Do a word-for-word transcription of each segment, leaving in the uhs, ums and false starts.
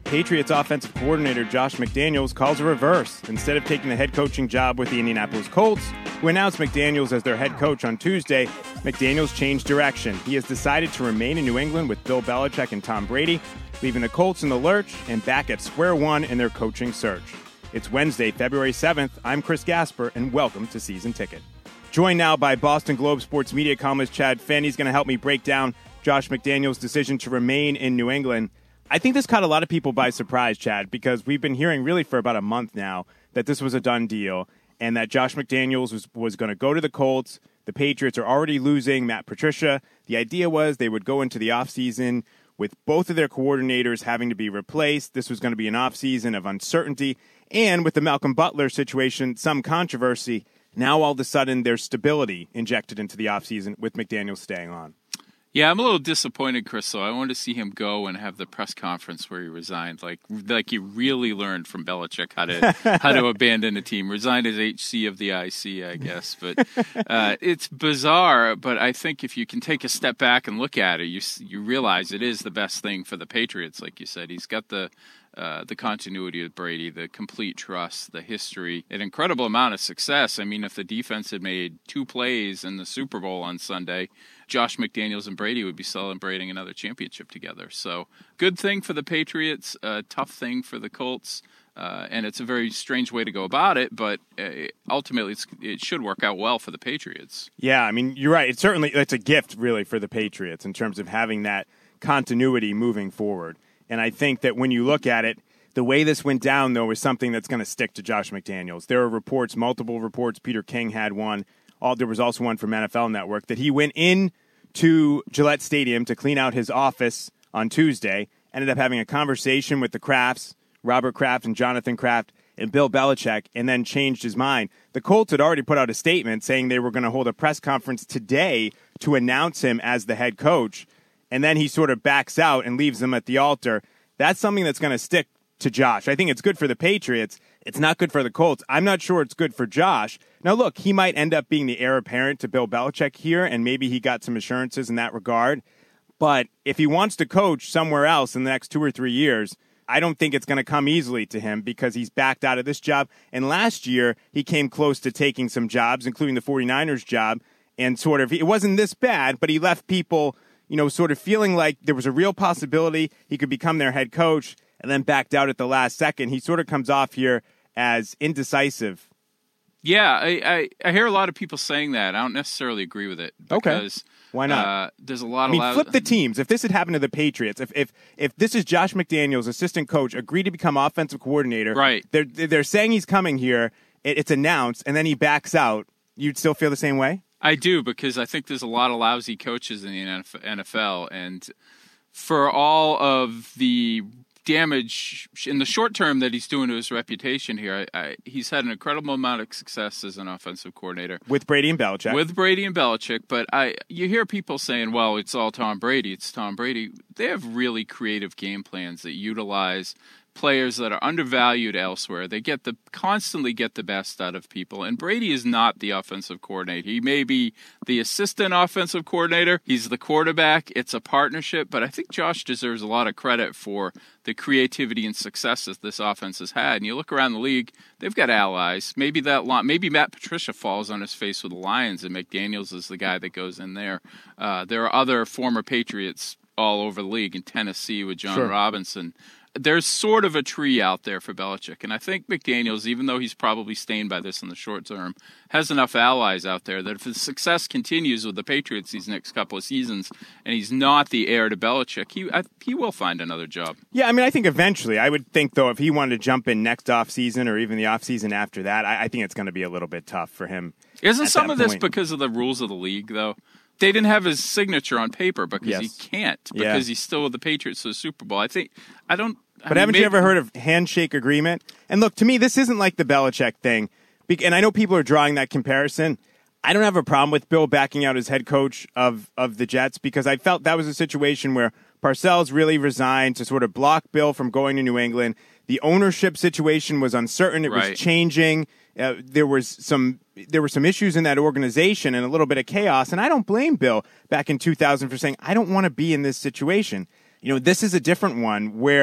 Patriots offensive coordinator Josh McDaniels calls a reverse. Instead of taking the head coaching job with the Indianapolis Colts, who announced McDaniels as their head coach on Tuesday, McDaniels changed direction. He has decided to remain in New England with Bill Belichick and Tom Brady, leaving the Colts in the lurch and back at square one in their coaching search. It's Wednesday, February seventh. I'm Chris Gasper, and welcome to Season Ticket. Joined now by Boston Globe sports media columnist Chad Finn. He's going to help me break down Josh McDaniels' decision to remain in New England. I think this caught a lot of people by surprise, Chad, because we've been hearing really for about a month now that this was a done deal and that Josh McDaniels was, was going to go to the Colts. The Patriots are already losing Matt Patricia. The idea was they would go into the offseason with both of their coordinators having to be replaced. This was going to be an offseason of uncertainty. And with the Malcolm Butler situation, some controversy. Now all of a sudden there's stability injected into the offseason with McDaniels staying on. Yeah, I'm a little disappointed, Chris, so I wanted to see him go and have the press conference where he resigned. Like like he really learned from Belichick how to how to abandon a team. Resigned as H C of the I C, I guess. But uh, it's bizarre, but I think if you can take a step back and look at it, you you realize it is the best thing for the Patriots, like you said. He's got the Uh, the continuity of Brady, the complete trust, the history, an incredible amount of success. I mean, if the defense had made two plays in the Super Bowl on Sunday, Josh McDaniels and Brady would be celebrating another championship together. So good thing for the Patriots, uh, tough thing for the Colts. Uh, and it's a very strange way to go about it, but uh, ultimately it's, it should work out well for the Patriots. Yeah, I mean, you're right. It's certainly it's a gift, really, for the Patriots in terms of having that continuity moving forward. And I think that when you look at it, the way this went down, though, is something that's going to stick to Josh McDaniels. There are reports, multiple reports. Peter King had one. All, there was also one from N F L Network that he went in to Gillette Stadium to clean out his office on Tuesday, ended up having a conversation with the Krafts, Robert Kraft and Jonathan Kraft, and Bill Belichick, and then changed his mind. The Colts had already put out a statement saying they were going to hold a press conference today to announce him as the head coach. And then he sort of backs out and leaves them at the altar. That's something that's going to stick to Josh. I think it's good for the Patriots. It's not good for the Colts. I'm not sure it's good for Josh. Now, look, he might end up being the heir apparent to Bill Belichick here, and maybe he got some assurances in that regard. But if he wants to coach somewhere else in the next two or three years, I don't think it's going to come easily to him because he's backed out of this job. And last year, he came close to taking some jobs, including the 49ers job, and sort of, it wasn't this bad, but he left people, you know, sort of feeling like there was a real possibility he could become their head coach and then backed out at the last second. He sort of comes off here as indecisive. Yeah, I, I, I hear a lot of people saying that. I don't necessarily agree with it. Because, okay. Why not? Uh, there's a lot I mean, of... flip the teams. If this had happened to the Patriots, if if if this is Josh McDaniels, assistant coach, agreed to become offensive coordinator, right? They're, they're saying he's coming here, it, it's announced, and then he backs out, you'd still feel the same way? I do, because I think there's a lot of lousy coaches in the N F L, and for all of the damage in the short term that he's doing to his reputation here, I, I, he's had an incredible amount of success as an offensive coordinator. With Brady and Belichick. With Brady and Belichick, but I you hear people saying, well, it's all Tom Brady, it's Tom Brady. They have really creative game plans that utilize players that are undervalued elsewhere. They get the constantly get the best out of people. And Brady is not the offensive coordinator. He may be the assistant offensive coordinator. He's the quarterback. It's a partnership. But I think Josh deserves a lot of credit for the creativity and successes this offense has had. And you look around the league, they've got allies. Maybe that maybe Matt Patricia falls on his face with the Lions, and McDaniels is the guy that goes in there. Uh, there are other former Patriots all over the league in Tennessee with John Sure. Robinson. There's sort of a tree out there for Belichick. And I think McDaniels, even though he's probably stained by this in the short term, has enough allies out there that if his success continues with the Patriots these next couple of seasons and he's not the heir to Belichick, he I, he will find another job. Yeah, I mean, I think eventually. I would think, though, if he wanted to jump in next offseason or even the offseason after that, I, I think it's going to be a little bit tough for him. Isn't some that of this point. because of the rules of the league, though? They didn't have his signature on paper because Yes. he can't, because Yeah. he's still with the Patriots to the Super Bowl. I think, I don't... I But mean, haven't maybe, you ever heard of handshake agreement? And look, to me, this isn't like the Belichick thing. Be- And I know people are drawing that comparison. I don't have a problem with Bill backing out as head coach of, of the Jets because I felt that was a situation where Parcells really resigned to sort of block Bill from going to New England. The ownership situation was uncertain. It Right. was changing. Uh, there was some there were some issues in that organization and a little bit of chaos. And I don't blame Bill back in two thousand for saying, I don't want to be in this situation. You know, this is a different one where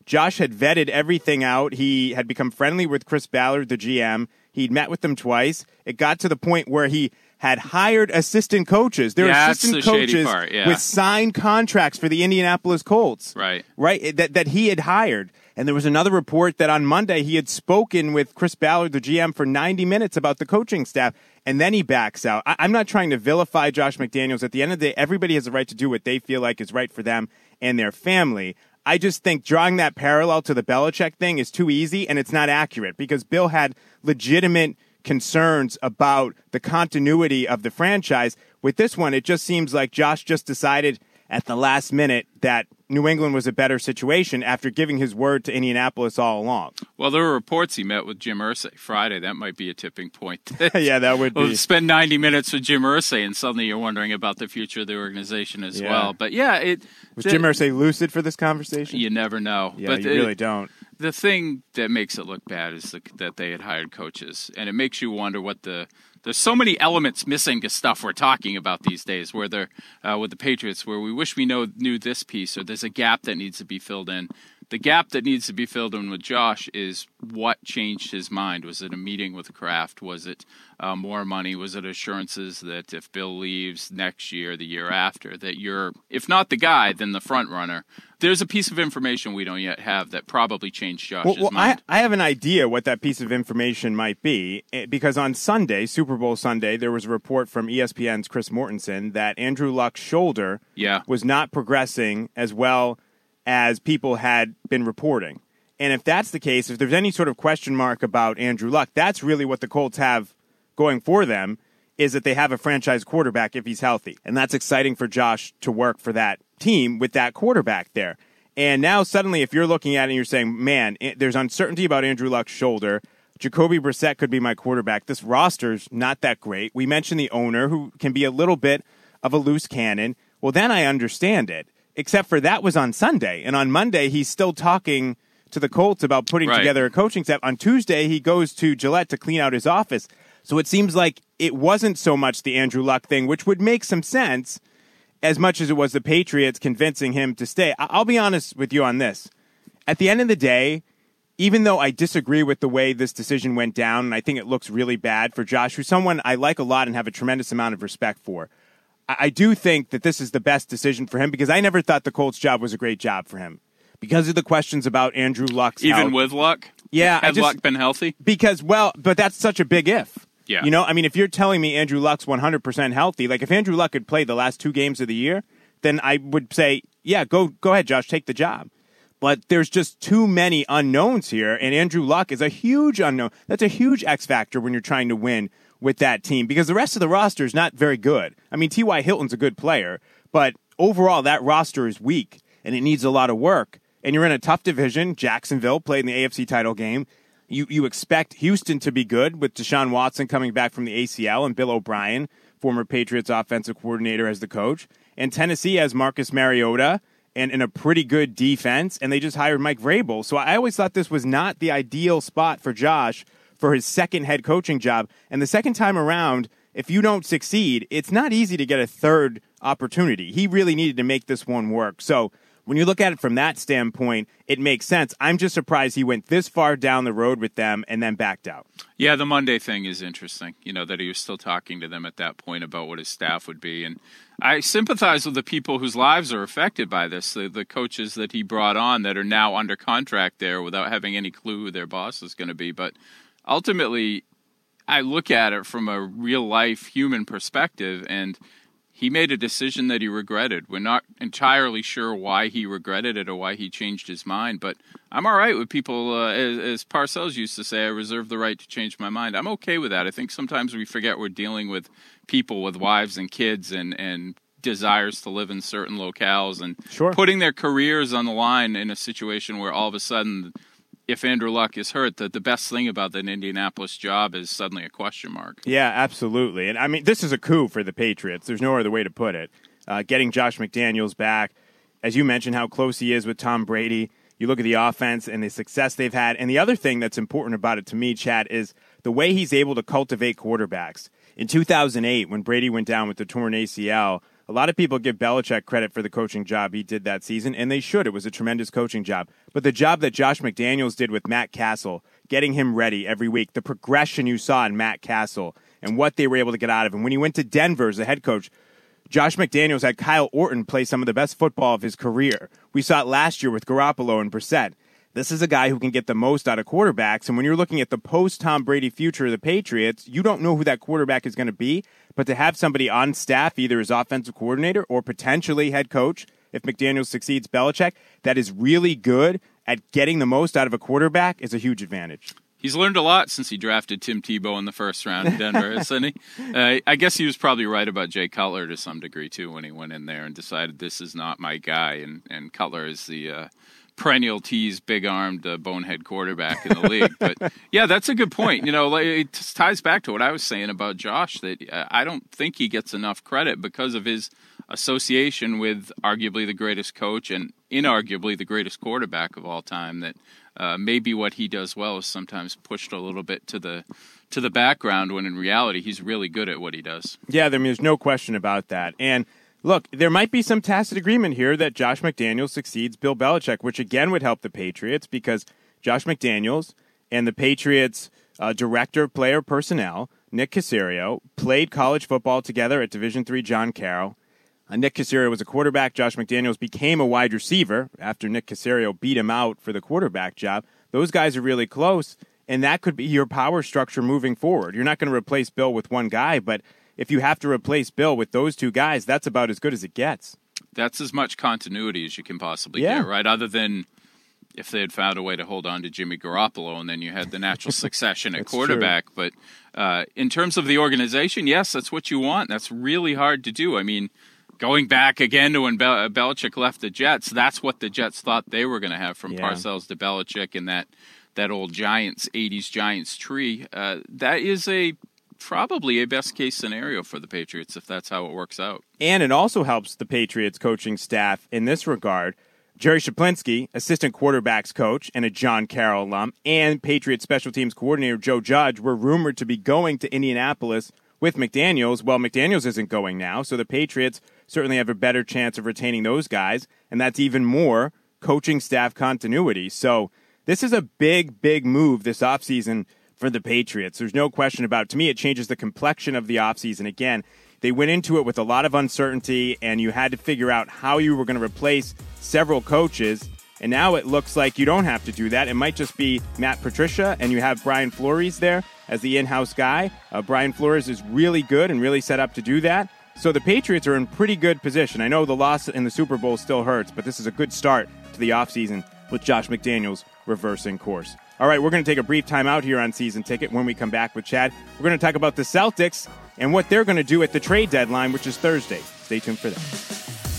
Josh had vetted everything out. He had become friendly with Chris Ballard, the G M. He'd met with them twice. It got to the point where he had hired assistant coaches. There yeah, were assistant that's the coaches shady part, yeah. with signed contracts for the Indianapolis Colts. Right. Right, that, that he had hired. And there was another report that on Monday he had spoken with Chris Ballard, the G M, for ninety minutes about the coaching staff, and then he backs out. I, I'm not trying to vilify Josh McDaniels. At the end of the day, everybody has the right to do what they feel like is right for them and their family. I just think drawing that parallel to the Belichick thing is too easy, and it's not accurate because Bill had legitimate concerns about the continuity of the franchise. With this one, it just seems like Josh just decided at the last minute that New England was a better situation after giving his word to Indianapolis all along. Well, there were reports he met with Jim Irsay Friday. That might be a tipping point. Yeah, that would be. Well, spend ninety minutes with Jim Irsay, and suddenly you're wondering about the future of the organization as Yeah. well. But yeah, it Was the, Jim Irsay lucid for this conversation? You never know. Yeah, but you it, really don't. The thing that makes it look bad is the, that they had hired coaches, and it makes you wonder what the. There's so many elements missing to stuff we're talking about these days. Where they're uh, with the Patriots, where we wish we know knew this piece, or there's a gap that needs to be filled in. The gap that needs to be filled in with Josh is what changed his mind. Was it a meeting with Kraft? Was it uh, more money? Was it assurances that if Bill leaves next year, the year after, that you're, if not the guy, then the front runner? There's a piece of information we don't yet have that probably changed Josh's well, well, mind. I, I have an idea what that piece of information might be, because on Sunday, Super Bowl Sunday, there was a report from E S P N's Chris Mortensen that Andrew Luck's shoulder yeah. was not progressing as well as people had been reporting. And if that's the case, if there's any sort of question mark about Andrew Luck, that's really what the Colts have going for them, is that they have a franchise quarterback if he's healthy. And that's exciting for Josh to work for that team with that quarterback there. And now suddenly if you're looking at it and you're saying, man, there's uncertainty about Andrew Luck's shoulder, Jacoby Brissett could be my quarterback. This roster's not that great. We mentioned the owner, who can be a little bit of a loose cannon. Well, then I understand it. Except for that was on Sunday. And on Monday, he's still talking to the Colts about putting right. together a coaching staff. On Tuesday, he goes to Gillette to clean out his office. So it seems like it wasn't so much the Andrew Luck thing, which would make some sense, as much as it was the Patriots convincing him to stay. I- I'll be honest with you on this. At the end of the day, even though I disagree with the way this decision went down, and I think it looks really bad for Josh, who's someone I like a lot and have a tremendous amount of respect for, I do think that this is the best decision for him, because I never thought the Colts job was a great job for him because of the questions about Andrew Luck's Even health. with Luck? Yeah. Had I just, Luck been healthy? Because, well, but that's such a big if. Yeah. You know, I mean, if you're telling me Andrew Luck's one hundred percent healthy, like if Andrew Luck had played the last two games of the year, then I would say, yeah, go go ahead, Josh, take the job. But there's just too many unknowns here, and Andrew Luck is a huge unknown. That's a huge X factor when you're trying to win with that team, because the rest of the roster is not very good. I mean, T Y. Hilton's a good player, but overall that roster is weak, and it needs a lot of work. And you're in a tough division. Jacksonville played in the A F C title game. You you expect Houston to be good with Deshaun Watson coming back from the A C L and Bill O'Brien, former Patriots offensive coordinator, as the coach. And Tennessee has Marcus Mariota and in a pretty good defense, and they just hired Mike Vrabel. So I always thought this was not the ideal spot for Josh for his second head coaching job. And the second time around, if you don't succeed, it's not easy to get a third opportunity. He really needed to make this one work. So when you look at it from that standpoint, it makes sense. I'm just surprised he went this far down the road with them and then backed out. Yeah, the Monday thing is interesting, you know, that he was still talking to them at that point about what his staff would be. And I sympathize with the people whose lives are affected by this, the, the coaches that he brought on that are now under contract there without having any clue who their boss is going to be. But ultimately, I look at it from a real-life human perspective, and he made a decision that he regretted. We're not entirely sure why he regretted it or why he changed his mind, but I'm all right with people, uh, as, as Parcells used to say, I reserve the right to change my mind. I'm okay with that. I think sometimes we forget we're dealing with people with wives and kids and, and desires to live in certain locales and Sure. putting their careers on the line in a situation where all of a sudden, if Andrew Luck is hurt, that the best thing about that Indianapolis job is suddenly a question mark. Yeah, absolutely. And I mean, this is a coup for the Patriots. There's no other way to put it. Uh, getting Josh McDaniels back, as you mentioned, how close he is with Tom Brady. You look at the offense and the success they've had. And the other thing that's important about it to me, Chad, is the way he's able to cultivate quarterbacks. In two thousand eight, when Brady went down with the torn A C L, a lot of people give Belichick credit for the coaching job he did that season, and they should. It was a tremendous coaching job. But the job that Josh McDaniels did with Matt Castle, getting him ready every week, the progression you saw in Matt Castle and what they were able to get out of him. When he went to Denver as the head coach, Josh McDaniels had Kyle Orton play some of the best football of his career. We saw it last year with Garoppolo and Brissett. This is a guy who can get the most out of quarterbacks, and when you're looking at the post-Tom Brady future of the Patriots, you don't know who that quarterback is going to be, but to have somebody on staff, either as offensive coordinator or potentially head coach, if McDaniels succeeds Belichick, that is really good at getting the most out of a quarterback is a huge advantage. He's learned a lot since he drafted Tim Tebow in the first round in Denver, isn't he? Uh, I guess he was probably right about Jay Cutler to some degree, too, when he went in there and decided this is not my guy, and, and Cutler is the... Uh, perennial tease, big-armed, uh, bonehead quarterback in the league. But, yeah, that's a good point. You know, like, it ties back to what I was saying about Josh, that uh, I don't think he gets enough credit because of his association with arguably the greatest coach and inarguably the greatest quarterback of all time, that uh, maybe what he does well is sometimes pushed a little bit to the to the background when in reality he's really good at what he does. Yeah, I mean, there's no question about that. And look, there might be some tacit agreement here that Josh McDaniels succeeds Bill Belichick, which again would help the Patriots because Josh McDaniels and the Patriots' uh, director of player personnel, Nick Caserio, played college football together at Division three John Carroll. Uh, Nick Caserio was a quarterback. Josh McDaniels became a wide receiver after Nick Caserio beat him out for the quarterback job. Those guys are really close, and that could be your power structure moving forward. You're not going to replace Bill with one guy, but if you have to replace Bill with those two guys, that's about as good as it gets. That's as much continuity as you can possibly yeah. get, right? Other than if they had found a way to hold on to Jimmy Garoppolo and then you had the natural succession at quarterback. True. But uh, in terms of the organization, yes, that's what you want. That's really hard to do. I mean, going back again to when Bel- Belichick left the Jets, that's what the Jets thought they were going to have from yeah. Parcells to Belichick and that, that old Giants, eighties Giants tree. Uh, that is a... probably a best-case scenario for the Patriots if that's how it works out. And it also helps the Patriots coaching staff in this regard. Jerry Shaplinsky, assistant quarterbacks coach and a John Carroll alum, and Patriots special teams coordinator Joe Judge were rumored to be going to Indianapolis with McDaniels. Well, McDaniels isn't going now, so the Patriots certainly have a better chance of retaining those guys, and that's even more coaching staff continuity. So this is a big, big move this offseason for the Patriots. There's no question about it. To me, it changes the complexion of the offseason. Again, they went into it with a lot of uncertainty, and you had to figure out how you were going to replace several coaches, and now it looks like you don't have to do that. It might just be Matt Patricia, and you have Brian Flores there as the in-house guy. Uh, Brian Flores is really good and really set up to do that. So the Patriots are in pretty good position. I know the loss in the Super Bowl still hurts, but this is a good start to the offseason with Josh McDaniels reversing course. All right, we're going to take a brief time out here on Season Ticket. When we come back with Chad, we're going to talk about the Celtics and what they're going to do at the trade deadline, which is Thursday. Stay tuned for that.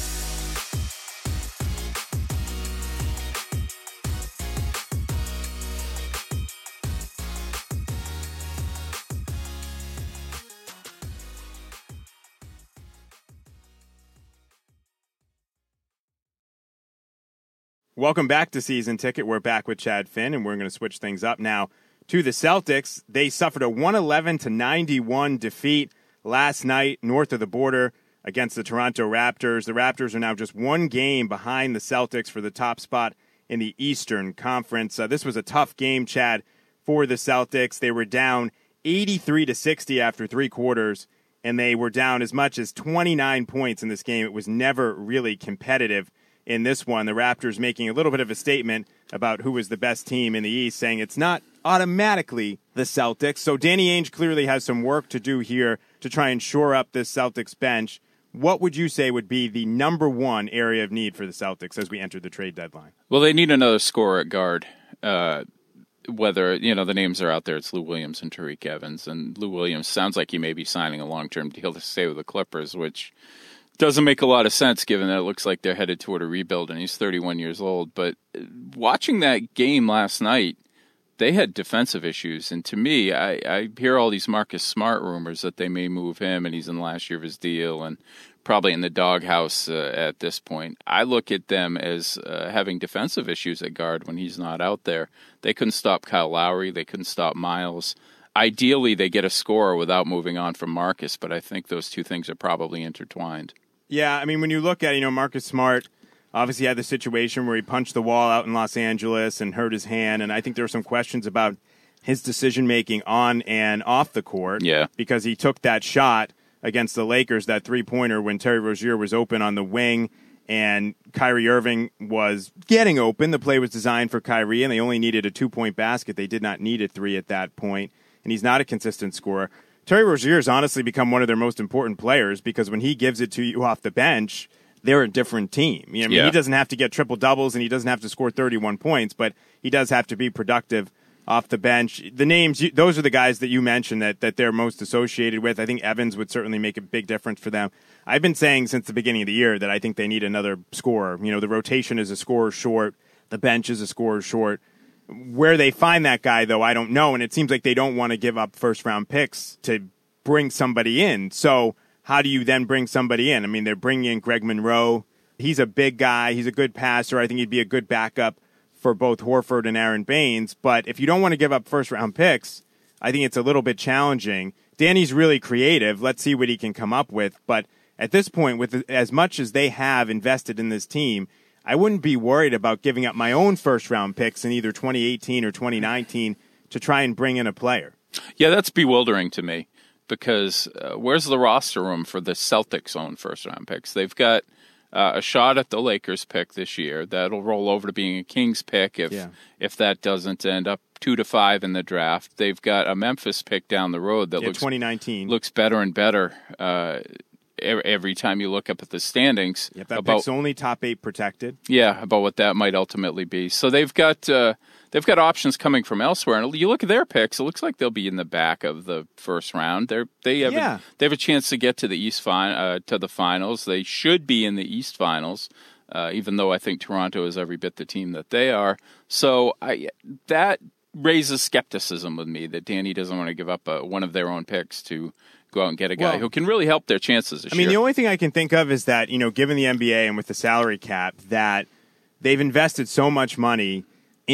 Welcome back to Season Ticket. We're back with Chad Finn, and we're going to switch things up now to the Celtics. They suffered a one eleven to ninety-one defeat last night north of the border against the Toronto Raptors. The Raptors are now just one game behind the Celtics for the top spot in the Eastern Conference. Uh, this was a tough game, Chad, for the Celtics. They were down eighty-three to sixty after three quarters, and they were down as much as twenty-nine points in this game. It was never really competitive in this one. The Raptors making a little bit of a statement about who was the best team in the East, saying it's not automatically the Celtics. So Danny Ainge clearly has some work to do here to try and shore up this Celtics bench. What would you say would be the number one area of need for the Celtics as we enter the trade deadline? Well, they need another scorer at guard. Uh, whether, you know, the names are out there, it's Lou Williams and Tariq Evans. And Lou Williams sounds like he may be signing a long-term deal to stay with the Clippers, which doesn't make a lot of sense given that it looks like they're headed toward a rebuild and he's thirty-one years old. But watching that game last night, they had defensive issues. And to me, I, I hear all these Marcus Smart rumors that they may move him and he's in the last year of his deal and probably in the doghouse uh, at this point. I look at them as uh, having defensive issues at guard when he's not out there. They couldn't stop Kyle Lowry. They couldn't stop Miles. Ideally, they get a scorer without moving on from Marcus, but I think those two things are probably intertwined. Yeah, I mean, when you look at, you know, Marcus Smart obviously had the situation where he punched the wall out in Los Angeles and hurt his hand, and I think there were some questions about his decision-making on and off the court. Yeah. Because he took that shot against the Lakers, that three-pointer, when Terry Rozier was open on the wing, and Kyrie Irving was getting open. The play was designed for Kyrie, and they only needed a two-point basket. They did not need a three at that point, and he's not a consistent scorer. Terry Rozier has honestly become one of their most important players because when he gives it to you off the bench, they're a different team. You know, I mean, yeah. He doesn't have to get triple-doubles, and he doesn't have to score thirty-one points, but he does have to be productive off the bench. The names, those are the guys that you mentioned that, that they're most associated with. I think Evans would certainly make a big difference for them. I've been saying since the beginning of the year that I think they need another scorer. You know, the rotation is a scorer short. The bench is a scorer short. Where they find that guy, though, I don't know, and it seems like they don't want to give up first-round picks to bring somebody in. So how do you then bring somebody in? I mean, they're bringing in Greg Monroe. He's a big guy. He's a good passer. I think he'd be a good backup for both Horford and Aaron Baines. But if you don't want to give up first-round picks, I think it's a little bit challenging. Danny's really creative. Let's see what he can come up with. But at this point, with as much as they have invested in this team, I wouldn't be worried about giving up my own first-round picks in either twenty eighteen or twenty nineteen to try and bring in a player. Yeah, that's bewildering to me because uh, where's the roster room for the Celtics' own first-round picks? They've got uh, a shot at the Lakers pick this year. That'll roll over to being a Kings pick if yeah. if that doesn't end up two to five in the draft. They've got a Memphis pick down the road that yeah, looks twenty nineteen looks better and better uh, every time you look up at the standings. Yep, that about, pick's only top eight protected. Yeah, about what that might ultimately be. So they've got uh, they've got options coming from elsewhere, and you look at their picks. It looks like they'll be in the back of the first round. They're they have yeah. a, they have a chance to get to the East fin- uh, to the finals. They should be in the East finals, uh, even though I think Toronto is every bit the team that they are. So I that raises skepticism with me that Danny doesn't want to give up a, one of their own picks to go out and get a guy well, who can really help their chances this I mean, year. the only thing I can think of is that, you know, given the N B A and with the salary cap, that they've invested so much money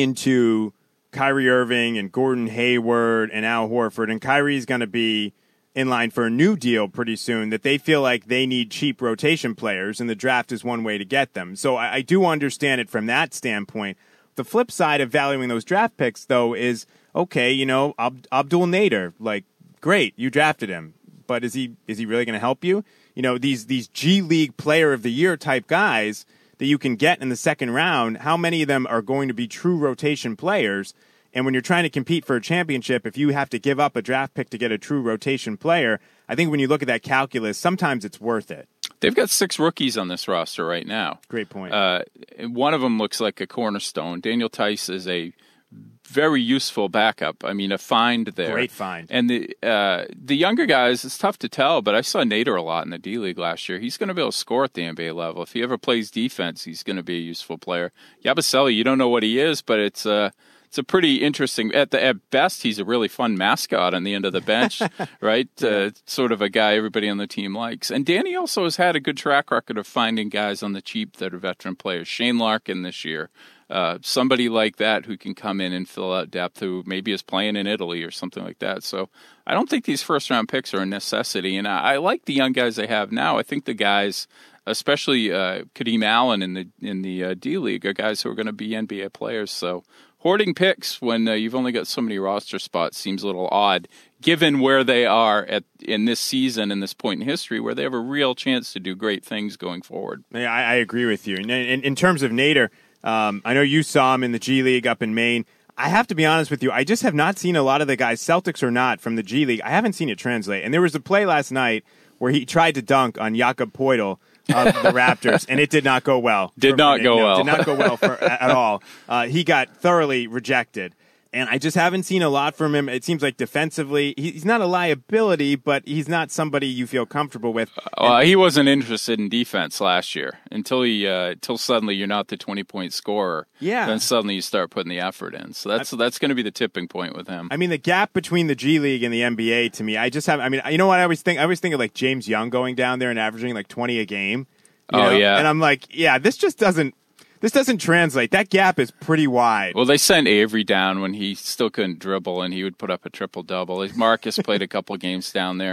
into Kyrie Irving and Gordon Hayward and Al Horford, and Kyrie's going to be in line for a new deal pretty soon, that they feel like they need cheap rotation players, and the draft is one way to get them. So I, I do understand it from that standpoint. The flip side of valuing those draft picks, though, is, okay, you know, Ab- Abdul Nader, like, great, you drafted him. But is he is he really going to help you? You know, these these G League Player of the Year type guys that you can get in the second round, how many of them are going to be true rotation players? And when you're trying to compete for a championship, if you have to give up a draft pick to get a true rotation player, I think when you look at that calculus, sometimes it's worth it. They've got six rookies on this roster right now. Great point. Uh, one of them looks like a cornerstone. Daniel Tice is a very useful backup. I mean, a find there. Great find. And the uh, the younger guys, it's tough to tell, but I saw Nader a lot in the D-League last year. He's going to be able to score at the N B A level. If he ever plays defense, he's going to be a useful player. Yabusele, you don't know what he is, but it's uh, it's a pretty interesting. At the at best, he's a really fun mascot on the end of the bench, right? Yeah. Uh, sort of a guy everybody on the team likes. And Danny also has had a good track record of finding guys on the cheap that are veteran players. Shane Larkin this year. Uh, somebody like that who can come in and fill out depth, who maybe is playing in Italy or something like that. So I don't think these first-round picks are a necessity, and I, I like the young guys they have now. I think the guys, especially uh, Kadeem Allen in the in the uh, D-League, are guys who are going to be N B A players. So hoarding picks when uh, you've only got so many roster spots seems a little odd, given where they are at in this season and this point in history, where they have a real chance to do great things going forward. Yeah, I, I agree with you. In, in, in terms of Nader, Um, I know you saw him in the G League up in Maine. I have to be honest with you. I just have not seen a lot of the guys, Celtics or not, from the G League. I haven't seen it translate. And there was a play last night where he tried to dunk on Jakob Poeltl of the Raptors, and it did not go well. Did not go no, well. Did not go well for, at all. Uh, he got thoroughly rejected. And I just haven't seen a lot from him. It seems like defensively, he's not a liability, but he's not somebody you feel comfortable with. Well, he wasn't interested in defense last year until he, uh, until suddenly you're not the twenty-point scorer. Yeah. Then suddenly you start putting the effort in. So that's I, that's going to be the tipping point with him. I mean, the gap between the G League and the N B A, to me, I just have. I mean, you know what I always think? I always think of like James Young going down there and averaging like twenty a game. You oh know? yeah. And I'm like, yeah, this just doesn't. This doesn't translate. That gap is pretty wide. Well, they sent Avery down when he still couldn't dribble, and he would put up a triple-double. Marcus played a couple games down there.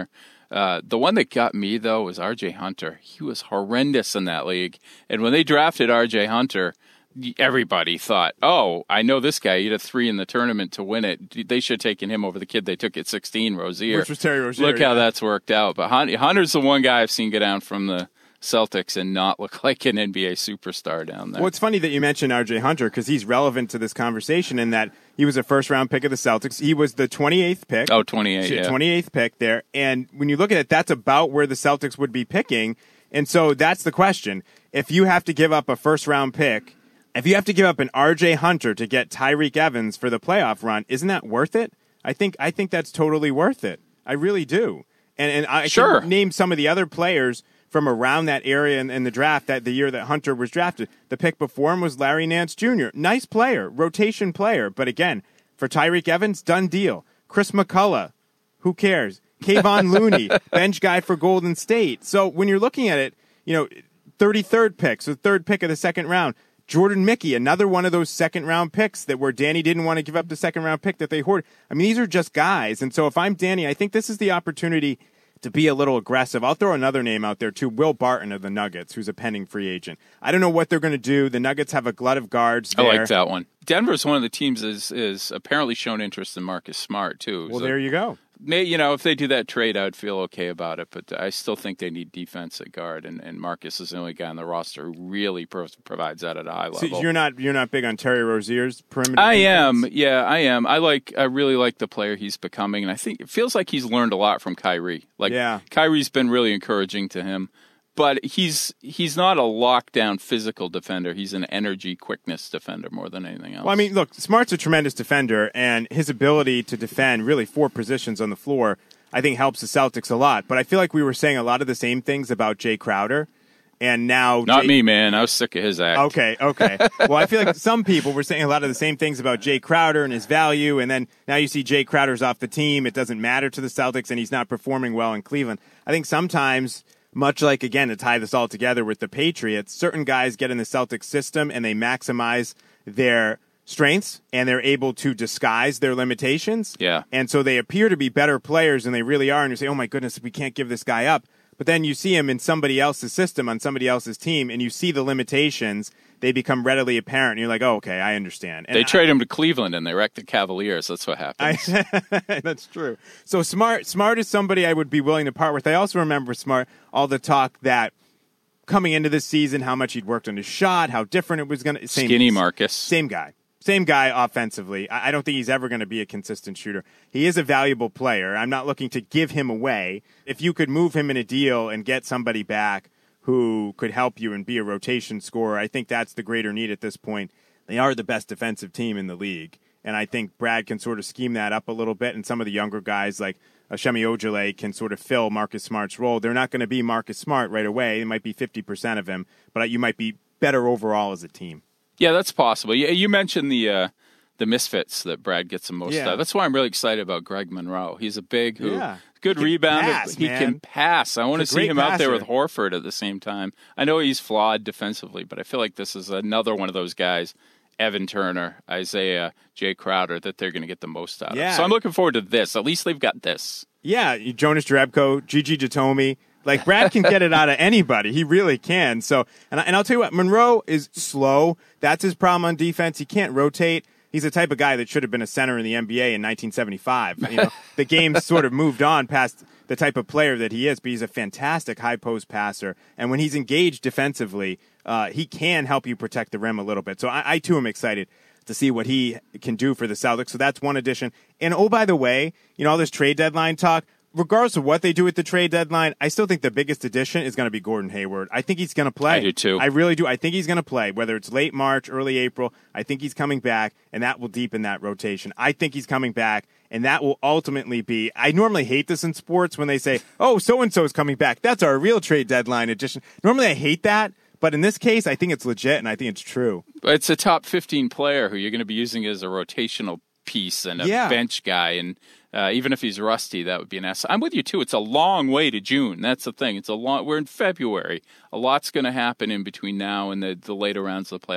Uh, the one that got me, though, was R J Hunter. He was horrendous in that league. And when they drafted R J Hunter, everybody thought, oh, I know this guy. He had a three in the tournament to win it. They should have taken him over the kid they took at sixteen, Rozier. Which was Terry Rozier. Look yeah. how that's worked out. But Hunter's the one guy I've seen go down from the Celtics and not look like an N B A superstar down there. Well, it's funny that you mentioned R J Hunter because he's relevant to this conversation in that he was a first-round pick of the Celtics. He was the twenty-eighth pick. Oh, twenty-eight, yeah. twenty-eighth pick there. And when you look at it, that's about where the Celtics would be picking. And so that's the question. If you have to give up a first-round pick, if you have to give up an R J Hunter to get Tyreke Evans for the playoff run, isn't that worth it? I think I think that's totally worth it. I really do. And, and I sure. can name some of the other players from around that area in, in the draft that the year that Hunter was drafted. The pick before him was Larry Nance Junior Nice player, rotation player. But again, for Tyreke Evans, done deal. Chris McCullough, who cares? Kayvon Looney, bench guy for Golden State. So when you're looking at it, you know, thirty-third pick, so third pick of the second round. Jordan Mickey, another one of those second-round picks that where Danny didn't want to give up the second-round pick that they hoarded. I mean, these are just guys. And so if I'm Danny, I think this is the opportunity to be a little aggressive. I'll throw another name out there, too, Will Barton of the Nuggets, who's a pending free agent. I don't know what they're going to do. The Nuggets have a glut of guards there. I like that one. Denver's one of the teams is is apparently shown interest in Marcus Smart, too. Well, so, there you go. May, you know, if they do that trade, I would feel okay about it. But I still think they need defense at guard, and, and Marcus is the only guy on the roster who really pro- provides that at a high level. So you're not you're not big on Terry Rozier's perimeter I defense? am, yeah, I am. I like, I really like the player he's becoming, and I think it feels like he's learned a lot from Kyrie. Like, yeah. Kyrie's been really encouraging to him, but he's he's not a lockdown physical defender. He's an energy, quickness defender more than anything else. Well, I mean, look, Smart's a tremendous defender, and his ability to defend really four positions on the floor, I think, helps the Celtics a lot. But I feel like we were saying a lot of the same things about Jay Crowder. And now, not Jay- me, man. I was sick of his act. Okay, okay. Well, I feel like some people were saying a lot of the same things about Jay Crowder and his value, and then now you see Jay Crowder's off the team. It doesn't matter to the Celtics, and he's not performing well in Cleveland. I think sometimes, much like, again, to tie this all together with the Patriots, certain guys get in the Celtics system and they maximize their strengths and they're able to disguise their limitations. Yeah. And so they appear to be better players than they really are, and you say, oh my goodness, we can't give this guy up. But then you see him in somebody else's system on somebody else's team, and you see the limitations. They become readily apparent, and you're like, oh, okay, I understand. And they I, trade him to Cleveland, and they wreck the Cavaliers. That's what happens. I, that's true. So Smart Smart is somebody I would be willing to part with. I also remember Smart, all the talk that coming into this season, how much he'd worked on his shot, how different it was going to – Skinny Marcus. Same guy. Same guy offensively. I don't think he's ever going to be a consistent shooter. He is a valuable player. I'm not looking to give him away. If you could move him in a deal and get somebody back who could help you and be a rotation scorer, I think that's the greater need at this point. They are the best defensive team in the league, and I think Brad can sort of scheme that up a little bit, and some of the younger guys like Shemi Ojale can sort of fill Marcus Smart's role. They're not going to be Marcus Smart right away. It might be fifty percent of him, but you might be better overall as a team. Yeah, that's possible. Yeah, you mentioned the uh, the misfits that Brad gets the most Yeah. of. That's why I'm really excited about Greg Monroe. He's a big, who Yeah. good He can rebounder. pass, he man. can pass. I want to He's a see great him out there passer. with Horford at the same time. I know he's flawed defensively, but I feel like this is another one of those guys, Evan Turner, Isaiah, Jay Crowder, that they're going to get the most out Yeah. of. So I'm looking forward to this. At least they've got this. Yeah, Jonas Jerebko, Gigi Jatomi. Like, Brad can get it out of anybody. He really can. So, and, I, and I'll tell you what, Monroe is slow. That's his problem on defense. He can't rotate. He's the type of guy that should have been a center in the N B A in nineteen seventy-five. You know, the game's sort of moved on past the type of player that he is, but he's a fantastic high post passer. And when he's engaged defensively, uh, he can help you protect the rim a little bit. So I, I too am excited to see what he can do for the Celtics. So that's one addition. And oh, by the way, you know, all this trade deadline talk, regardless of what they do at the trade deadline, I still think the biggest addition is going to be Gordon Hayward. I think he's going to play. I do too. I really do. I think he's going to play, whether it's late March, early April. I think he's coming back, and that will deepen that rotation. I think he's coming back, and that will ultimately be – I normally hate this in sports when they say, oh, so-and-so is coming back. That's our real trade deadline addition. Normally I hate that, but in this case, I think it's legit, and I think it's true. It's a top fifteen player who you're going to be using as a rotational piece and a Yeah. bench guy, and uh, even if he's rusty, that would be an asset. I'm with you too. It's a long way to June. That's the thing. It's a long. We're in February. A lot's going to happen in between now and the, the later rounds of the playoffs.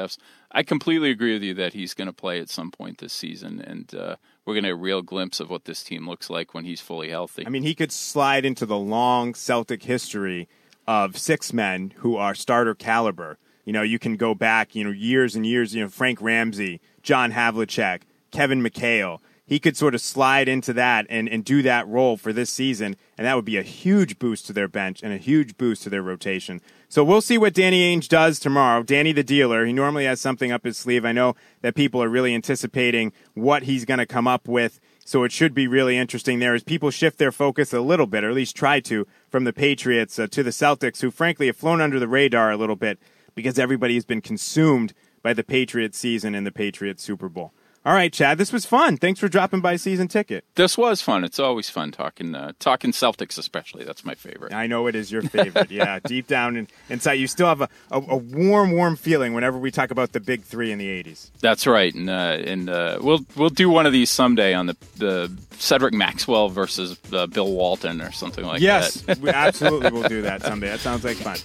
I completely agree with you that he's going to play at some point this season, and uh, we're going to get a real glimpse of what this team looks like when he's fully healthy. I mean, he could slide into the long Celtic history of six men who are starter caliber. You know, you can go back, you know, years and years, you know, Frank Ramsey, John Havlicek, Kevin McHale. He could sort of slide into that and, and do that role for this season, and that would be a huge boost to their bench and a huge boost to their rotation. So we'll see what Danny Ainge does tomorrow. Danny the dealer, he normally has something up his sleeve. I know that people are really anticipating what he's going to come up with, so it should be really interesting there as people shift their focus a little bit, or at least try to, from the Patriots uh, to the Celtics, who frankly have flown under the radar a little bit because everybody has been consumed by the Patriots season and the Patriots Super Bowl. All right, Chad, this was fun. Thanks for dropping by Season Ticket. This was fun. It's always fun talking uh, talking Celtics, especially. That's my favorite. I know it is your favorite. Yeah, deep down in, inside, you still have a, a, a warm, warm feeling whenever we talk about the big three in the eighties. That's right, and uh, and uh, we'll we'll do one of these someday on the the Cedric Maxwell versus uh, Bill Walton or something like yes, that. Yes, we absolutely will do that someday. That sounds like fun.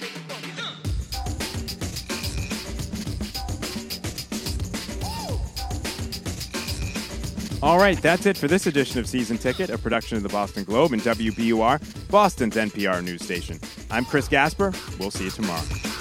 All right, that's it for this edition of Season Ticket, a production of the Boston Globe and W B U R, Boston's N P R news station. I'm Chris Gasper. We'll see you tomorrow.